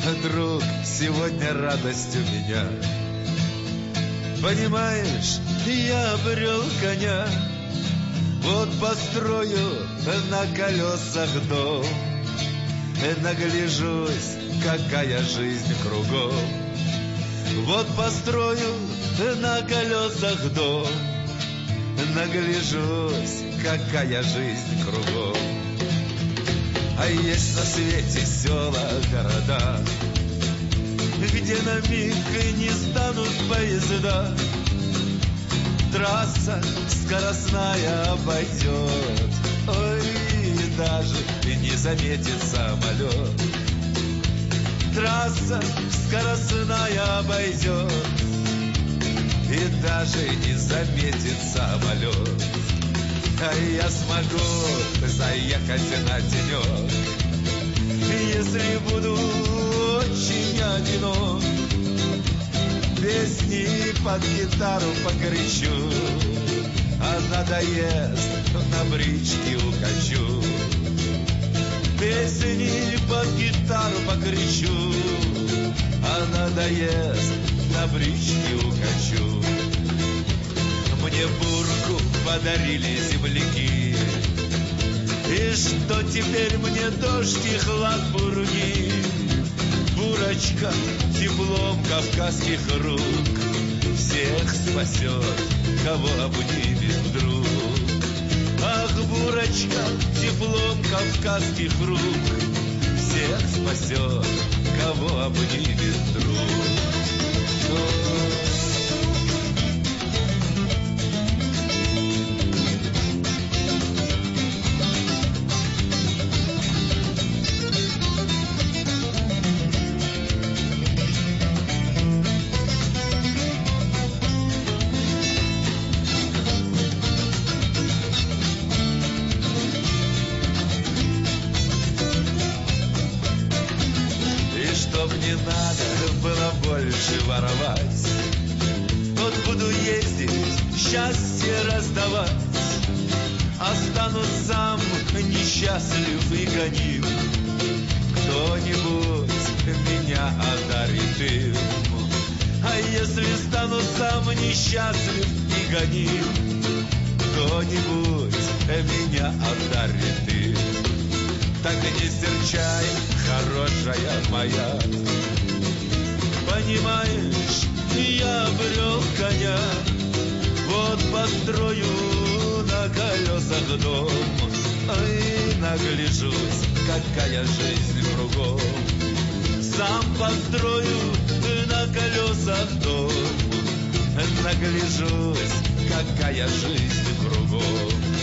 Друг, сегодня радость у меня. Понимаешь, я обрел коня. Вот построю на колесах дом, нагляжусь, какая жизнь кругом. Вот построю на колесах дом, нагляжусь, какая жизнь кругом. А есть на свете села, города, где на миг не станут поезда. Трасса скоростная обойдет, ой, даже не заметит самолет. Трасса скоростная обойдет, и даже не заметит самолет. А я смогу заехать на денек, если буду очень одинок. Песни под гитару покричу, а надоест, на бричке укачу. Песни под гитару покричу, а надоест, на бричке укачу. Мне бурку подарили земляки, и что теперь мне дождь и хлад бурни? Бурочка теплом кавказских рук всех спасет, кого обнимет вдруг. Ах, бурочка теплом кавказских рук всех спасет, кого обнимет вдруг. Не надо было больше воровать, вот буду ездить, счастье раздавать. Останусь сам несчастлив и гоним, кто-нибудь меня одарит им. А если стану сам несчастлив и гоним, кто-нибудь меня одарит им. Так не серчай, хорошая моя, понимаешь, я обрел коня. Вот построю на колесах дом, ой, нагляжусь, какая жизнь кругом. Сам построю на колесах дом, нагляжусь, какая жизнь кругом.